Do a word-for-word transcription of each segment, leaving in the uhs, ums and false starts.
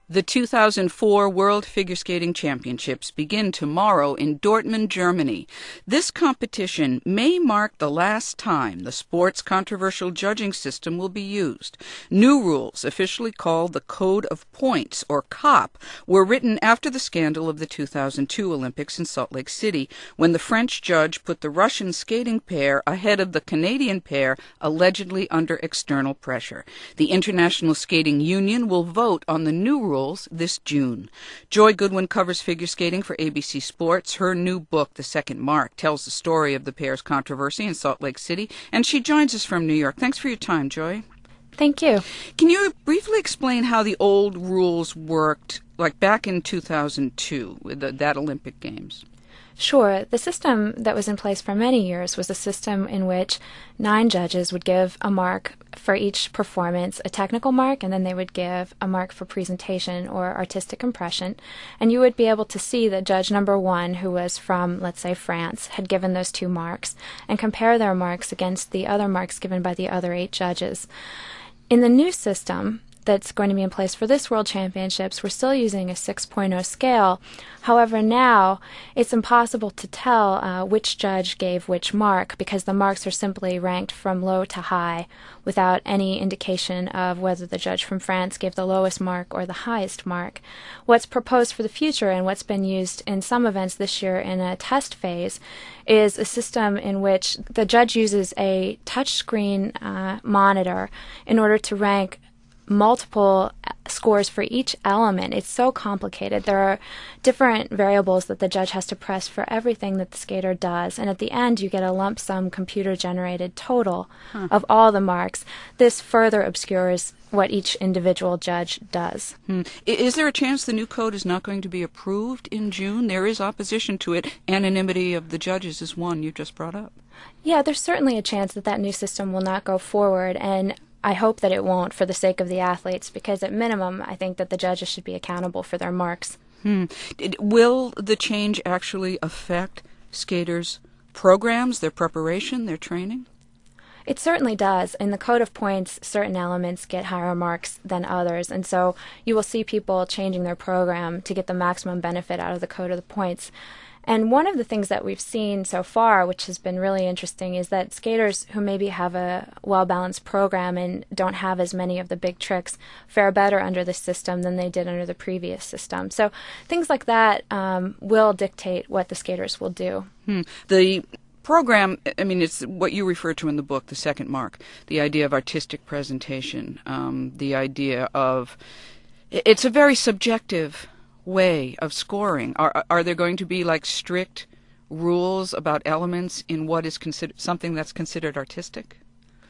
The two thousand four World Figure Skating Championships begin tomorrow in Dortmund, Germany. This competition may mark the last time the sport's controversial judging system will be used. New rules, officially called the Code of Points, or C O P, were written after the scandal of the two thousand two Olympics in Salt Lake City, when the French judge put the Russian skating pair ahead of the Canadian pair, allegedly under external pressure. The International Skating Union will vote on the new rules this June. Joy Goodwin covers figure skating for A B C Sports. Her new book, The Second Mark, tells the story of the pair's controversy in Salt Lake City, and she joins us from New York. Thanks for your time, Joy. Thank you. Can you briefly explain how the old rules worked, like back in two thousand two, with the, that Olympic Games? Sure. The system that was in place for many years was a system in which nine judges would give a mark for each performance, a technical mark, and then they would give a mark for presentation or artistic impression. And you would be able to see that judge number one, who was from, let's say, France, had given those two marks, and compare their marks against the other marks given by the other eight judges. In the new system that's going to be in place for this World Championships, we're still using a six point oh scale. However, now it's impossible to tell uh, which judge gave which mark, because the marks are simply ranked from low to high without any indication of whether the judge from France gave the lowest mark or the highest mark. What's proposed for the future, and what's been used in some events this year in a test phase, is a system in which the judge uses a touchscreen uh, monitor in order to rank multiple scores for each element. It's so complicated. There are different variables that the judge has to press for everything that the skater does, and at the end you get a lump sum computer-generated total huh. of all the marks. This further obscures what each individual judge does. Hmm. Is there a chance the new code is not going to be approved in June? There is opposition to it. Anonymity of the judges is one you just brought up. Yeah, there's certainly a chance that that new system will not go forward, and I hope that it won't, for the sake of the athletes, because at minimum I think that the judges should be accountable for their marks. Hmm. Will the change actually affect skaters' programs, their preparation, their training? It certainly does. In the Code of Points, certain elements get higher marks than others, and so you will see people changing their program to get the maximum benefit out of the Code of the Points. And one of the things that we've seen so far, which has been really interesting, is that skaters who maybe have a well-balanced program and don't have as many of the big tricks fare better under this system than they did under the previous system. So things like that um, will dictate what the skaters will do. Hmm. The program, I mean, it's what you refer to in the book, The Second Mark, the idea of artistic presentation, um, the idea of, it's a very subjective way of scoring. Are are there going to be like strict rules about elements in what is considered something that's considered artistic?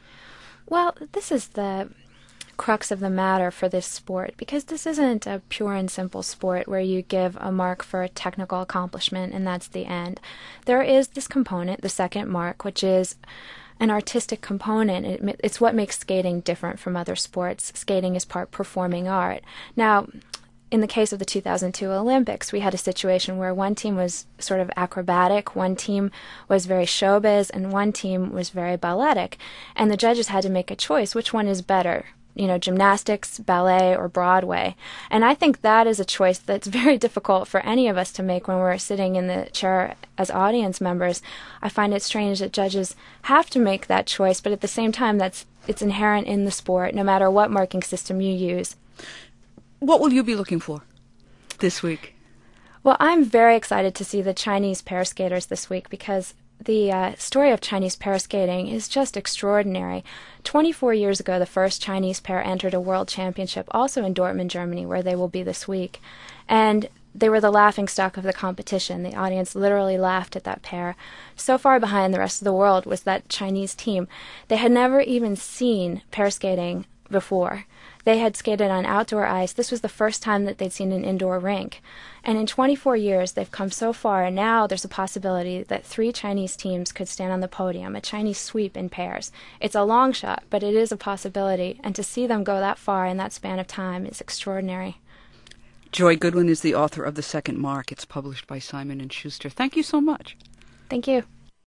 Well, this is the crux of the matter for this sport, because this isn't a pure and simple sport where you give a mark for a technical accomplishment and that's the end. There is this component, the second mark, which is an artistic component. It, it's what makes skating different from other sports. Skating is part performing art. Now, in the case of the two thousand two Olympics, we had a situation where one team was sort of acrobatic, one team was very showbiz, and one team was very balletic. And the judges had to make a choice. Which one is better? You know, gymnastics, ballet, or Broadway? And I think that is a choice that's very difficult for any of us to make when we're sitting in the chair as audience members. I find it strange that judges have to make that choice, but at the same time, that's it's inherent in the sport, no matter what marking system you use. What will you be looking for this week? Well, I'm very excited to see the Chinese pair skaters this week, because the uh, story of Chinese pair skating is just extraordinary. twenty-four years ago, the first Chinese pair entered a world championship, also in Dortmund, Germany, where they will be this week. And they were the laughingstock of the competition. The audience literally laughed at that pair. So far behind the rest of the world was that Chinese team. They had never even seen pair skating before. They had skated on outdoor ice. This was the first time that they'd seen an indoor rink. And in twenty-four years, they've come so far, and now there's a possibility that three Chinese teams could stand on the podium, a Chinese sweep in pairs. It's a long shot, but it is a possibility, and to see them go that far in that span of time is extraordinary. Joy Goodwin is the author of The Second Mark. It's published by Simon and Schuster. Thank you so much. Thank you.